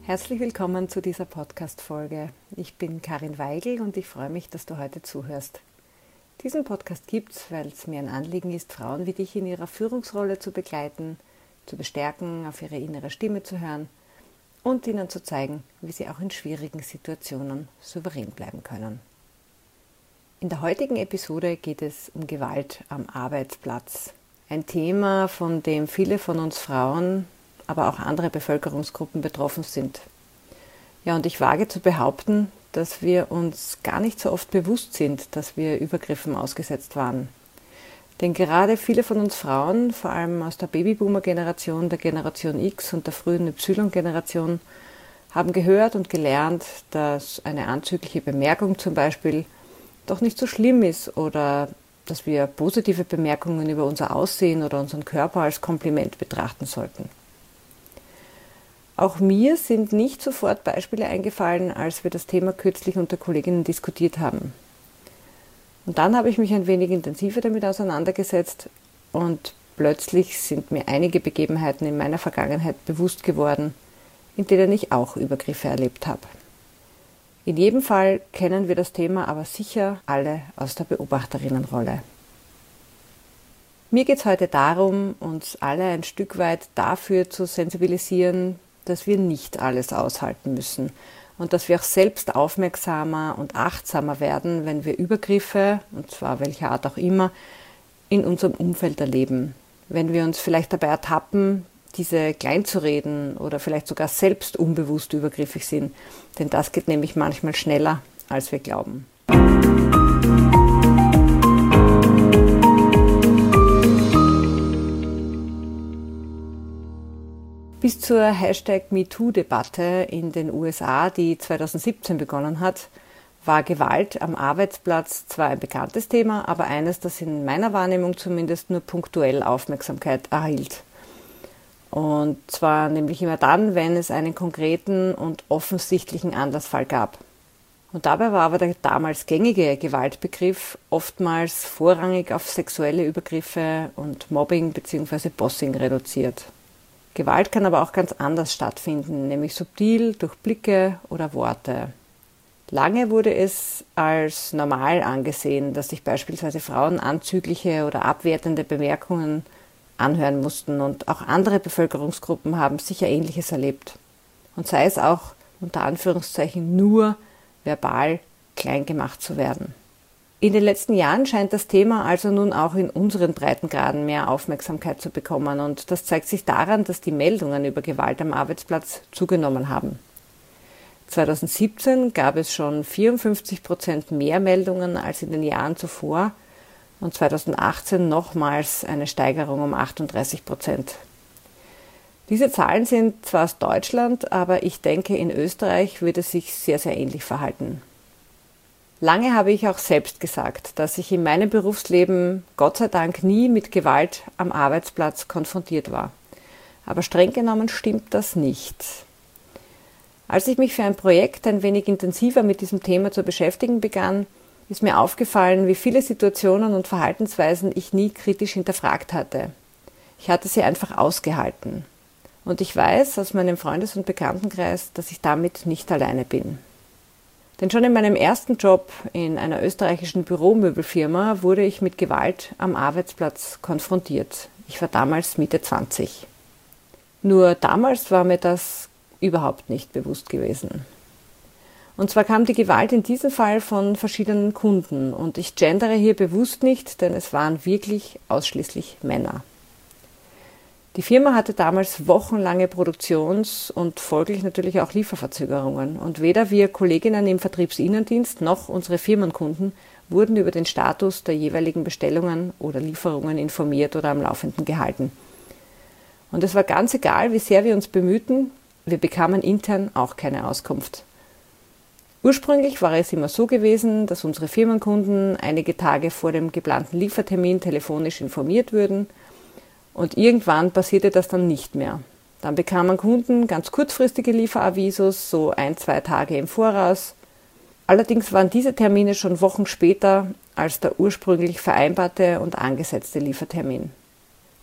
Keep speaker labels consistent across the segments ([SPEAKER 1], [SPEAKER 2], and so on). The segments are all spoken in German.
[SPEAKER 1] Herzlich willkommen zu dieser Podcast-Folge. Ich bin Karin Weigl und ich freue mich, dass du heute zuhörst. Diesen Podcast gibt es, weil es mir ein Anliegen ist, Frauen wie dich in ihrer Führungsrolle zu begleiten, zu bestärken, auf ihre innere Stimme zu hören und ihnen zu zeigen, wie sie auch in schwierigen Situationen souverän bleiben können. In der heutigen Episode geht es um Gewalt am Arbeitsplatz. Ein Thema, von dem viele von uns Frauen, aber auch andere Bevölkerungsgruppen betroffen sind. Ja, und ich wage zu behaupten, dass wir uns gar nicht so oft bewusst sind, dass wir Übergriffen ausgesetzt waren. Denn gerade viele von uns Frauen, vor allem aus der Babyboomer-Generation, der Generation X und der frühen Y-Generation, haben gehört und gelernt, dass eine anzügliche Bemerkung zum Beispiel doch nicht so schlimm ist oder dass wir positive Bemerkungen über unser Aussehen oder unseren Körper als Kompliment betrachten sollten. Auch mir sind nicht sofort Beispiele eingefallen, als wir das Thema kürzlich unter Kolleginnen diskutiert haben. Und dann habe ich mich ein wenig intensiver damit auseinandergesetzt und plötzlich sind mir einige Begebenheiten in meiner Vergangenheit bewusst geworden, in denen ich auch Übergriffe erlebt habe. In jedem Fall kennen wir das Thema aber sicher alle aus der Beobachterinnenrolle. Mir geht es heute darum, uns alle ein Stück weit dafür zu sensibilisieren, dass wir nicht alles aushalten müssen und dass wir auch selbst aufmerksamer und achtsamer werden, wenn wir Übergriffe, und zwar welcher Art auch immer, in unserem Umfeld erleben. Wenn wir uns vielleicht dabei ertappen, diese kleinzureden oder vielleicht sogar selbst unbewusst übergriffig sind, denn das geht nämlich manchmal schneller, als wir glauben. Bis zur #MeToo-Debatte in den USA, die 2017 begonnen hat, war Gewalt am Arbeitsplatz zwar ein bekanntes Thema, aber eines, das in meiner Wahrnehmung zumindest nur punktuell Aufmerksamkeit erhielt. Und zwar nämlich immer dann, wenn es einen konkreten und offensichtlichen Anlassfall gab. Und dabei war aber der damals gängige Gewaltbegriff oftmals vorrangig auf sexuelle Übergriffe und Mobbing bzw. Bossing reduziert. Gewalt kann aber auch ganz anders stattfinden, nämlich subtil durch Blicke oder Worte. Lange wurde es als normal angesehen, dass sich beispielsweise Frauen anzügliche oder abwertende Bemerkungen anhören mussten und auch andere Bevölkerungsgruppen haben sicher Ähnliches erlebt. Und sei es auch unter Anführungszeichen nur verbal klein gemacht zu werden. In den letzten Jahren scheint das Thema also nun auch in unseren Breitengraden mehr Aufmerksamkeit zu bekommen und das zeigt sich daran, dass die Meldungen über Gewalt am Arbeitsplatz zugenommen haben. 2017 gab es schon 54% mehr Meldungen als in den Jahren zuvor und 2018 nochmals eine Steigerung um 38%. Diese Zahlen sind zwar aus Deutschland, aber ich denke, in Österreich wird es sich sehr, sehr ähnlich verhalten. Lange habe ich auch selbst gesagt, dass ich in meinem Berufsleben Gott sei Dank nie mit Gewalt am Arbeitsplatz konfrontiert war. Aber streng genommen stimmt das nicht. Als ich mich für ein Projekt ein wenig intensiver mit diesem Thema zu beschäftigen begann, ist mir aufgefallen, wie viele Situationen und Verhaltensweisen ich nie kritisch hinterfragt hatte. Ich hatte sie einfach ausgehalten. Und ich weiß aus meinem Freundes- und Bekanntenkreis, dass ich damit nicht alleine bin. Denn schon in meinem ersten Job in einer österreichischen Büromöbelfirma wurde ich mit Gewalt am Arbeitsplatz konfrontiert. Ich war damals Mitte 20. Nur damals war mir das überhaupt nicht bewusst gewesen. Und zwar kam die Gewalt in diesem Fall von verschiedenen Kunden und ich gendere hier bewusst nicht, denn es waren wirklich ausschließlich Männer. Die Firma hatte damals wochenlange Produktions- und folglich natürlich auch Lieferverzögerungen. Und weder wir Kolleginnen im Vertriebsinnendienst noch unsere Firmenkunden wurden über den Status der jeweiligen Bestellungen oder Lieferungen informiert oder am Laufenden gehalten. Und es war ganz egal, wie sehr wir uns bemühten, wir bekamen intern auch keine Auskunft. Ursprünglich war es immer so gewesen, dass unsere Firmenkunden einige Tage vor dem geplanten Liefertermin telefonisch informiert würden. Und irgendwann passierte das dann nicht mehr. Dann bekamen Kunden ganz kurzfristige Lieferavisos, so 1-2 Tage im Voraus. Allerdings waren diese Termine schon Wochen später als der ursprünglich vereinbarte und angesetzte Liefertermin.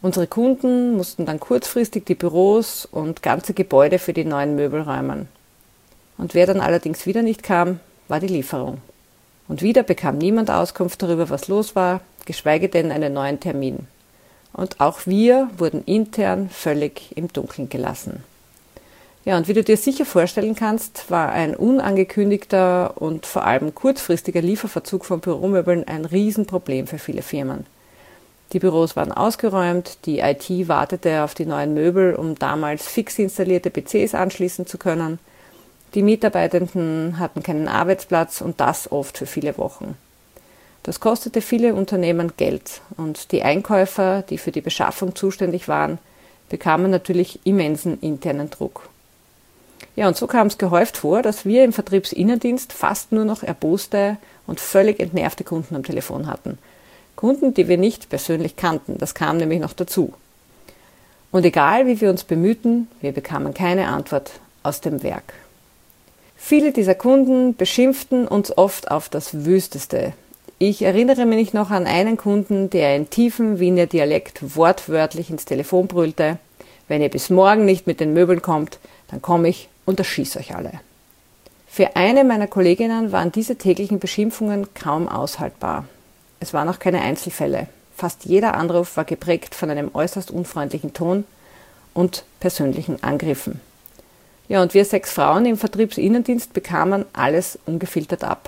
[SPEAKER 1] Unsere Kunden mussten dann kurzfristig die Büros und ganze Gebäude für die neuen Möbel räumen. Und wer dann allerdings wieder nicht kam, war die Lieferung. Und wieder bekam niemand Auskunft darüber, was los war, geschweige denn einen neuen Termin. Und auch wir wurden intern völlig im Dunkeln gelassen. Ja, und wie du dir sicher vorstellen kannst, war ein unangekündigter und vor allem kurzfristiger Lieferverzug von Büromöbeln ein Riesenproblem für viele Firmen. Die Büros waren ausgeräumt, die IT wartete auf die neuen Möbel, um damals fix installierte PCs anschließen zu können. Die Mitarbeitenden hatten keinen Arbeitsplatz und das oft für viele Wochen. Das kostete viele Unternehmen Geld und die Einkäufer, die für die Beschaffung zuständig waren, bekamen natürlich immensen internen Druck. Ja, und so kam es gehäuft vor, dass wir im Vertriebsinnendienst fast nur noch erboste und völlig entnervte Kunden am Telefon hatten. Kunden, die wir nicht persönlich kannten, das kam nämlich noch dazu. Und egal wie wir uns bemühten, wir bekamen keine Antwort aus dem Werk. Viele dieser Kunden beschimpften uns oft auf das Wüsteste. Ich erinnere mich noch an einen Kunden, der in tiefem Wiener Dialekt wortwörtlich ins Telefon brüllte: Wenn ihr bis morgen nicht mit den Möbeln kommt, dann komme ich und erschieße euch alle. Für eine meiner Kolleginnen waren diese täglichen Beschimpfungen kaum aushaltbar. Es waren auch keine Einzelfälle. Fast jeder Anruf war geprägt von einem äußerst unfreundlichen Ton und persönlichen Angriffen. Ja, und wir 6 Frauen im Vertriebsinnendienst bekamen alles ungefiltert ab.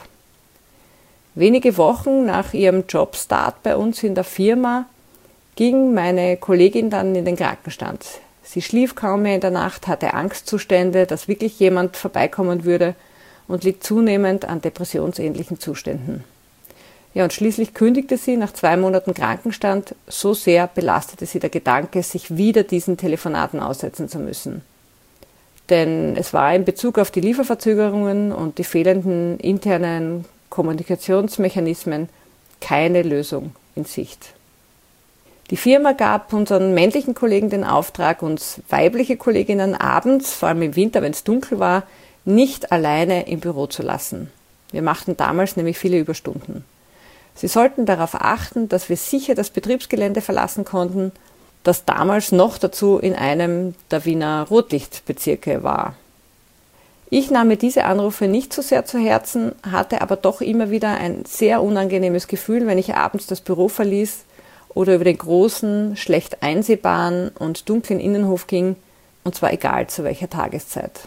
[SPEAKER 1] Wenige Wochen nach ihrem Jobstart bei uns in der Firma ging meine Kollegin dann in den Krankenstand. Sie schlief kaum mehr in der Nacht, hatte Angstzustände, dass wirklich jemand vorbeikommen würde und litt zunehmend an depressionsähnlichen Zuständen. Ja, und schließlich kündigte sie nach 2 Monaten Krankenstand. So sehr belastete sie der Gedanke, sich wieder diesen Telefonaten aussetzen zu müssen. Denn es war in Bezug auf die Lieferverzögerungen und die fehlenden internen Kommunikationsmechanismen keine Lösung in Sicht. Die Firma gab unseren männlichen Kollegen den Auftrag, uns weibliche Kolleginnen abends, vor allem im Winter, wenn es dunkel war, nicht alleine im Büro zu lassen. Wir machten damals nämlich viele Überstunden. Sie sollten darauf achten, dass wir sicher das Betriebsgelände verlassen konnten, das damals noch dazu in einem der Wiener Rotlichtbezirke war. Ich nahm mir diese Anrufe nicht so sehr zu Herzen, hatte aber doch immer wieder ein sehr unangenehmes Gefühl, wenn ich abends das Büro verließ oder über den großen, schlecht einsehbaren und dunklen Innenhof ging, und zwar egal zu welcher Tageszeit.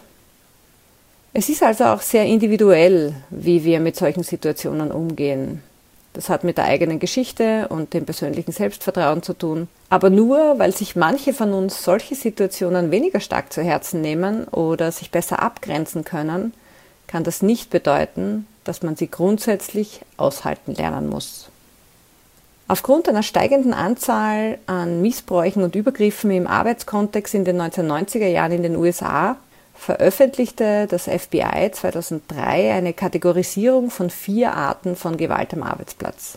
[SPEAKER 1] Es ist also auch sehr individuell, wie wir mit solchen Situationen umgehen. Das hat mit der eigenen Geschichte und dem persönlichen Selbstvertrauen zu tun. Aber nur, weil sich manche von uns solche Situationen weniger stark zu Herzen nehmen oder sich besser abgrenzen können, kann das nicht bedeuten, dass man sie grundsätzlich aushalten lernen muss. Aufgrund einer steigenden Anzahl an Missbräuchen und Übergriffen im Arbeitskontext in den 1990er Jahren in den USA veröffentlichte das FBI 2003 eine Kategorisierung von 4 Arten von Gewalt am Arbeitsplatz.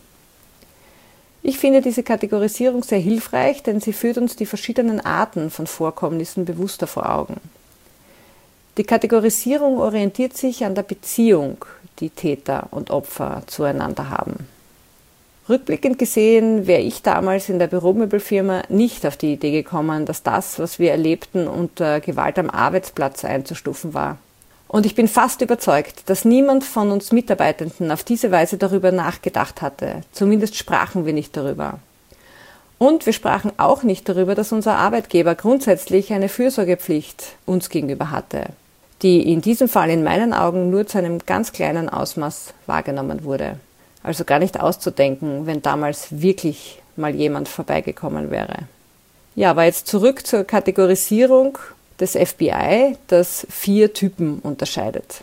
[SPEAKER 1] Ich finde diese Kategorisierung sehr hilfreich, denn sie führt uns die verschiedenen Arten von Vorkommnissen bewusster vor Augen. Die Kategorisierung orientiert sich an der Beziehung, die Täter und Opfer zueinander haben. Rückblickend gesehen wäre ich damals in der Büromöbelfirma nicht auf die Idee gekommen, dass das, was wir erlebten, unter Gewalt am Arbeitsplatz einzustufen war. Und ich bin fast überzeugt, dass niemand von uns Mitarbeitenden auf diese Weise darüber nachgedacht hatte. Zumindest sprachen wir nicht darüber. Und wir sprachen auch nicht darüber, dass unser Arbeitgeber grundsätzlich eine Fürsorgepflicht uns gegenüber hatte, die in diesem Fall in meinen Augen nur zu einem ganz kleinen Ausmaß wahrgenommen wurde. Also gar nicht auszudenken, wenn damals wirklich mal jemand vorbeigekommen wäre. Ja, aber jetzt zurück zur Kategorisierung des FBI, das 4 Typen unterscheidet.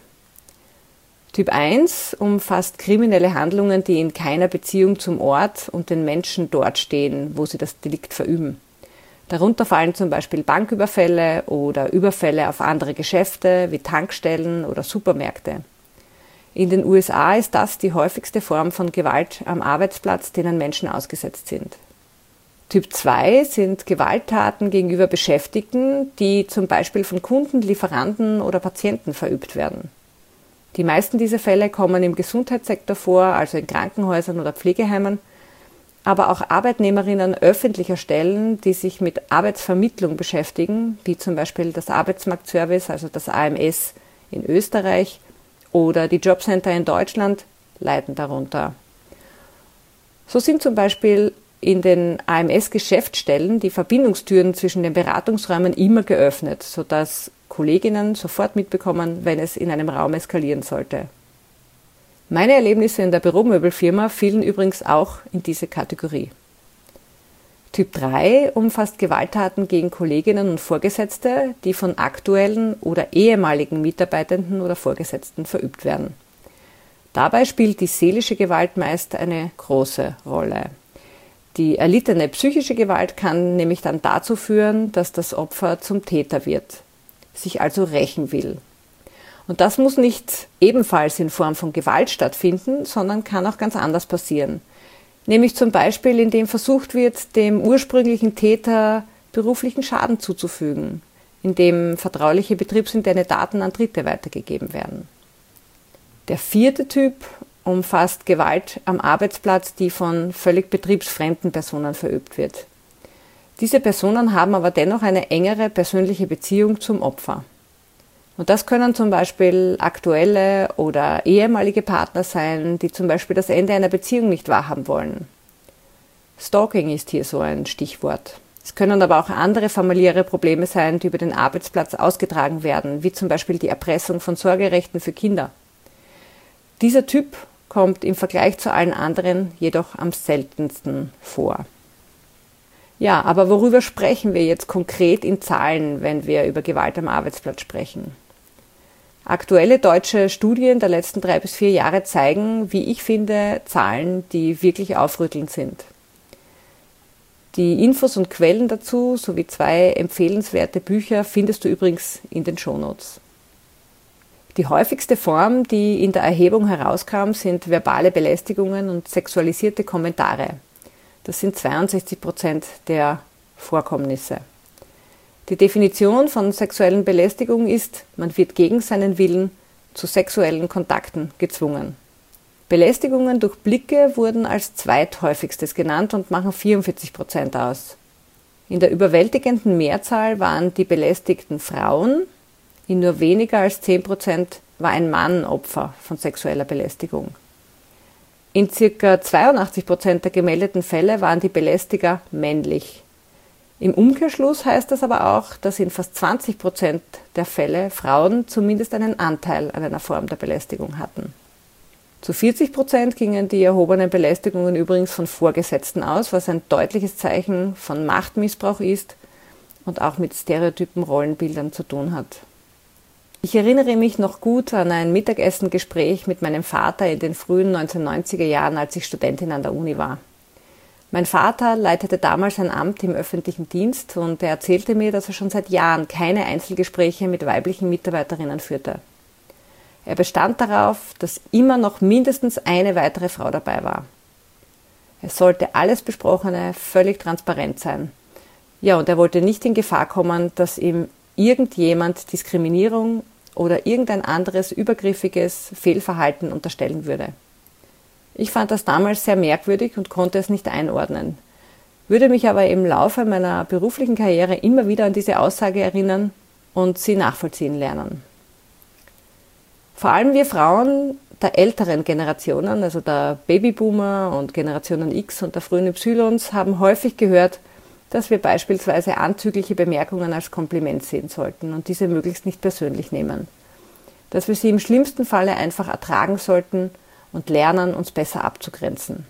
[SPEAKER 1] Typ 1 umfasst kriminelle Handlungen, die in keiner Beziehung zum Ort und den Menschen dort stehen, wo sie das Delikt verüben. Darunter fallen zum Beispiel Banküberfälle oder Überfälle auf andere Geschäfte wie Tankstellen oder Supermärkte. In den USA ist das die häufigste Form von Gewalt am Arbeitsplatz, denen Menschen ausgesetzt sind. Typ 2 sind Gewalttaten gegenüber Beschäftigten, die zum Beispiel von Kunden, Lieferanten oder Patienten verübt werden. Die meisten dieser Fälle kommen im Gesundheitssektor vor, also in Krankenhäusern oder Pflegeheimen. aber auch Arbeitnehmerinnen öffentlicher Stellen, die sich mit Arbeitsvermittlung beschäftigen, wie zum Beispiel das Arbeitsmarktservice, also das AMS in Österreich oder die Jobcenter in Deutschland, leiden darunter. So sind zum Beispiel in den AMS-Geschäftsstellen die Verbindungstüren zwischen den Beratungsräumen immer geöffnet, sodass Kolleginnen sofort mitbekommen, wenn es in einem Raum eskalieren sollte. Meine Erlebnisse in der Büromöbelfirma fielen übrigens auch in diese Kategorie. Typ 3 umfasst Gewalttaten gegen Kolleginnen und Vorgesetzte, die von aktuellen oder ehemaligen Mitarbeitenden oder Vorgesetzten verübt werden. Dabei spielt die seelische Gewalt meist eine große Rolle. Die erlittene psychische Gewalt kann nämlich dann dazu führen, dass das Opfer zum Täter wird, sich also rächen will. Und das muss nicht ebenfalls in Form von Gewalt stattfinden, sondern kann auch ganz anders passieren. Nämlich zum Beispiel, indem versucht wird, dem ursprünglichen Täter beruflichen Schaden zuzufügen, indem vertrauliche betriebsinterne Daten an Dritte weitergegeben werden. Der 4. Typ umfasst Gewalt am Arbeitsplatz, die von völlig betriebsfremden Personen verübt wird. Diese Personen haben aber dennoch eine engere persönliche Beziehung zum Opfer. Und das können zum Beispiel aktuelle oder ehemalige Partner sein, die zum Beispiel das Ende einer Beziehung nicht wahrhaben wollen. Stalking ist hier so ein Stichwort. Es können aber auch andere familiäre Probleme sein, die über den Arbeitsplatz ausgetragen werden, wie zum Beispiel die Erpressung von Sorgerechten für Kinder. Dieser Typ kommt im Vergleich zu allen anderen jedoch am seltensten vor. Ja, aber worüber sprechen wir jetzt konkret in Zahlen, wenn wir über Gewalt am Arbeitsplatz sprechen? Aktuelle deutsche Studien der letzten 3 bis 4 Jahre zeigen, wie ich finde, Zahlen, die wirklich aufrüttelnd sind. Die Infos und Quellen dazu sowie 2 empfehlenswerte Bücher findest du übrigens in den Shownotes. Die häufigste Form, die in der Erhebung herauskam, sind verbale Belästigungen und sexualisierte Kommentare. Das sind 62% der Vorkommnisse. Die Definition von sexuellen Belästigung ist, man wird gegen seinen Willen zu sexuellen Kontakten gezwungen. Belästigungen durch Blicke wurden als zweithäufigstes genannt und machen 44% aus. In der überwältigenden Mehrzahl waren die belästigten Frauen. In nur weniger als 10% war ein Mann Opfer von sexueller Belästigung. In ca. 82% der gemeldeten Fälle waren die Belästiger männlich. Im Umkehrschluss heißt das aber auch, dass in fast 20% der Fälle Frauen zumindest einen Anteil an einer Form der Belästigung hatten. Zu 40% gingen die erhobenen Belästigungen übrigens von Vorgesetzten aus, was ein deutliches Zeichen von Machtmissbrauch ist und auch mit stereotypen Rollenbildern zu tun hat. Ich erinnere mich noch gut an ein Mittagessengespräch mit meinem Vater in den frühen 1990er Jahren, als ich Studentin an der Uni war. Mein Vater leitete damals ein Amt im öffentlichen Dienst und er erzählte mir, dass er schon seit Jahren keine Einzelgespräche mit weiblichen Mitarbeiterinnen führte. Er bestand darauf, dass immer noch mindestens eine weitere Frau dabei war. Es sollte alles Besprochene völlig transparent sein. Ja, und er wollte nicht in Gefahr kommen, dass ihm irgendjemand Diskriminierung oder irgendein anderes übergriffiges Fehlverhalten unterstellen würde. Ich fand das damals sehr merkwürdig und konnte es nicht einordnen, würde mich aber im Laufe meiner beruflichen Karriere immer wieder an diese Aussage erinnern und sie nachvollziehen lernen. Vor allem wir Frauen der älteren Generationen, also der Babyboomer und Generationen X und der frühen Ys, haben häufig gehört, dass wir beispielsweise anzügliche Bemerkungen als Kompliment sehen sollten und diese möglichst nicht persönlich nehmen. Dass wir sie im schlimmsten Falle einfach ertragen sollten und lernen, uns besser abzugrenzen.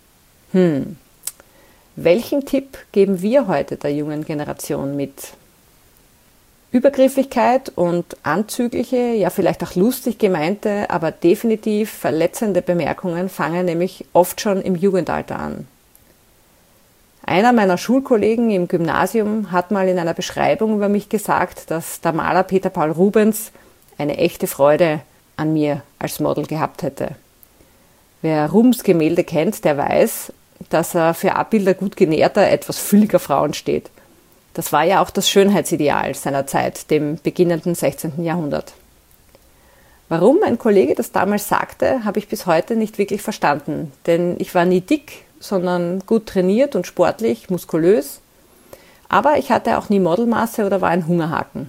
[SPEAKER 1] Welchen Tipp geben wir heute der jungen Generation mit? Übergriffigkeit und anzügliche, ja vielleicht auch lustig gemeinte, aber definitiv verletzende Bemerkungen fangen nämlich oft schon im Jugendalter an. Einer meiner Schulkollegen im Gymnasium hat mal in einer Beschreibung über mich gesagt, dass der Maler Peter Paul Rubens eine echte Freude an mir als Model gehabt hätte. Wer Rubens Gemälde kennt, der weiß, dass er für Abbilder gut genährter, etwas fülliger Frauen steht. Das war ja auch das Schönheitsideal seiner Zeit, dem beginnenden 16. Jahrhundert. Warum ein Kollege das damals sagte, habe ich bis heute nicht wirklich verstanden, denn ich war nie dick sondern gut trainiert und sportlich, muskulös. Aber ich hatte auch nie Modelmaße oder war ein Hungerhaken.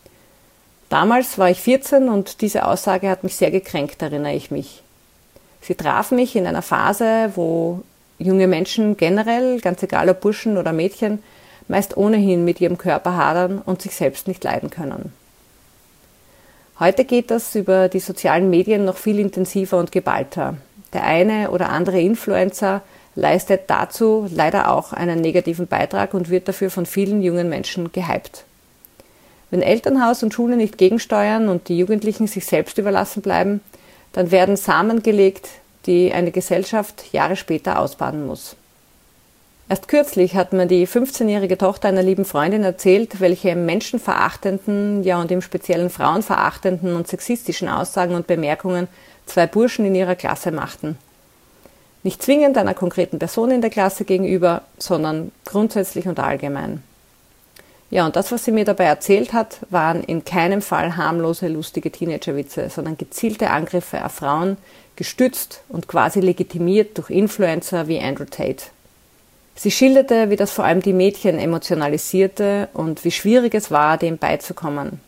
[SPEAKER 1] Damals war ich 14 und diese Aussage hat mich sehr gekränkt, erinnere ich mich. Sie traf mich in einer Phase, wo junge Menschen generell, ganz egal ob Burschen oder Mädchen, meist ohnehin mit ihrem Körper hadern und sich selbst nicht leiden können. Heute geht das über die sozialen Medien noch viel intensiver und geballter. Der eine oder andere Influencer leistet dazu leider auch einen negativen Beitrag und wird dafür von vielen jungen Menschen gehypt. Wenn Elternhaus und Schule nicht gegensteuern und die Jugendlichen sich selbst überlassen bleiben, dann werden Samen gelegt, die eine Gesellschaft Jahre später ausbaden muss. Erst kürzlich hat mir die 15-jährige Tochter einer lieben Freundin erzählt, welche menschenverachtenden, ja und im Speziellen frauenverachtenden und sexistischen Aussagen und Bemerkungen zwei Burschen in ihrer Klasse machten. Nicht zwingend einer konkreten Person in der Klasse gegenüber, sondern grundsätzlich und allgemein. Ja, und das, was sie mir dabei erzählt hat, waren in keinem Fall harmlose, lustige Teenagerwitze, sondern gezielte Angriffe auf Frauen, gestützt und quasi legitimiert durch Influencer wie Andrew Tate. Sie schilderte, wie das vor allem die Mädchen emotionalisierte und wie schwierig es war, dem beizukommen.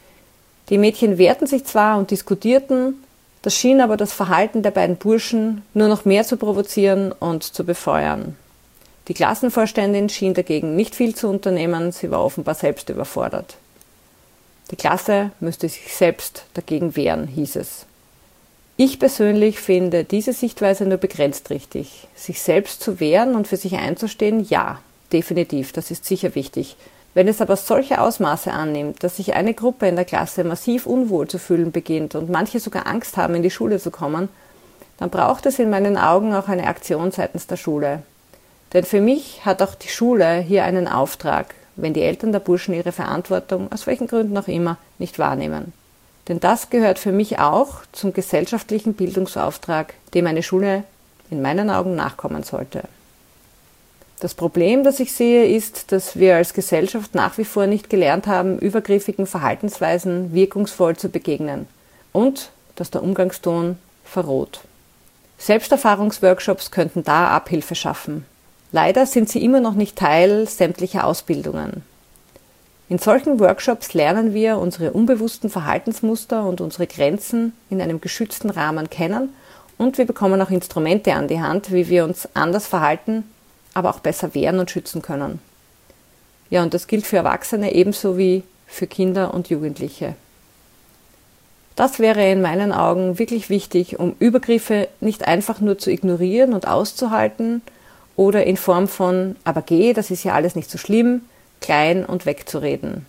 [SPEAKER 1] Die Mädchen wehrten sich zwar und diskutierten, das schien aber das Verhalten der beiden Burschen nur noch mehr zu provozieren und zu befeuern. Die Klassenvorständin schien dagegen nicht viel zu unternehmen, sie war offenbar selbst überfordert. Die Klasse müsste sich selbst dagegen wehren, hieß es. Ich persönlich finde diese Sichtweise nur begrenzt richtig. Sich selbst zu wehren und für sich einzustehen, ja, definitiv, das ist sicher wichtig. Wenn es aber solche Ausmaße annimmt, dass sich eine Gruppe in der Klasse massiv unwohl zu fühlen beginnt und manche sogar Angst haben, in die Schule zu kommen, dann braucht es in meinen Augen auch eine Aktion seitens der Schule. Denn für mich hat auch die Schule hier einen Auftrag, wenn die Eltern der Burschen ihre Verantwortung, aus welchen Gründen auch immer, nicht wahrnehmen. Denn das gehört für mich auch zum gesellschaftlichen Bildungsauftrag, dem eine Schule in meinen Augen nachkommen sollte. Das Problem, das ich sehe, ist, dass wir als Gesellschaft nach wie vor nicht gelernt haben, übergriffigen Verhaltensweisen wirkungsvoll zu begegnen und dass der Umgangston verroht. Selbsterfahrungsworkshops könnten da Abhilfe schaffen. Leider sind sie immer noch nicht Teil sämtlicher Ausbildungen. In solchen Workshops lernen wir unsere unbewussten Verhaltensmuster und unsere Grenzen in einem geschützten Rahmen kennen und wir bekommen auch Instrumente an die Hand, wie wir uns anders verhalten, aber auch besser wehren und schützen können. Ja, und das gilt für Erwachsene ebenso wie für Kinder und Jugendliche. Das wäre in meinen Augen wirklich wichtig, um Übergriffe nicht einfach nur zu ignorieren und auszuhalten, oder in Form von, aber geh, das ist ja alles nicht so schlimm, klein und wegzureden.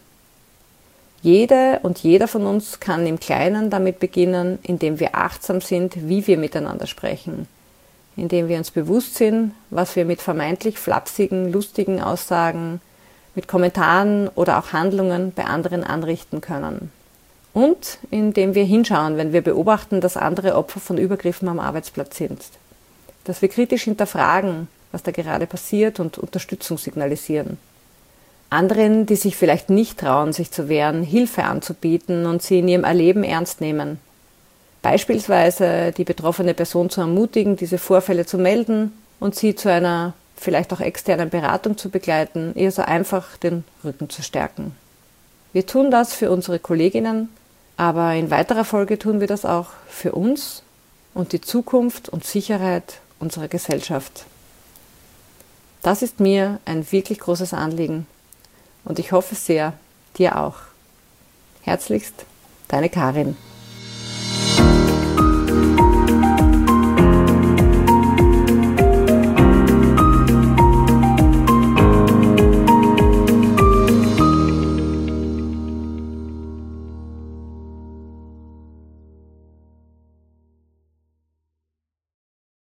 [SPEAKER 1] Jede und jeder von uns kann im Kleinen damit beginnen, indem wir achtsam sind, wie wir miteinander sprechen, indem wir uns bewusst sind, was wir mit vermeintlich flapsigen, lustigen Aussagen, mit Kommentaren oder auch Handlungen bei anderen anrichten können. Und indem wir hinschauen, wenn wir beobachten, dass andere Opfer von Übergriffen am Arbeitsplatz sind. Dass wir kritisch hinterfragen, was da gerade passiert und Unterstützung signalisieren. Anderen, die sich vielleicht nicht trauen, sich zu wehren, Hilfe anzubieten und sie in ihrem Erleben ernst nehmen. Beispielsweise die betroffene Person zu ermutigen, diese Vorfälle zu melden und sie zu einer vielleicht auch externen Beratung zu begleiten, ihr so einfach den Rücken zu stärken. Wir tun das für unsere Kolleginnen, aber in weiterer Folge tun wir das auch für uns und die Zukunft und Sicherheit unserer Gesellschaft. Das ist mir ein wirklich großes Anliegen und ich hoffe sehr, dir auch. Herzlichst, deine Karin.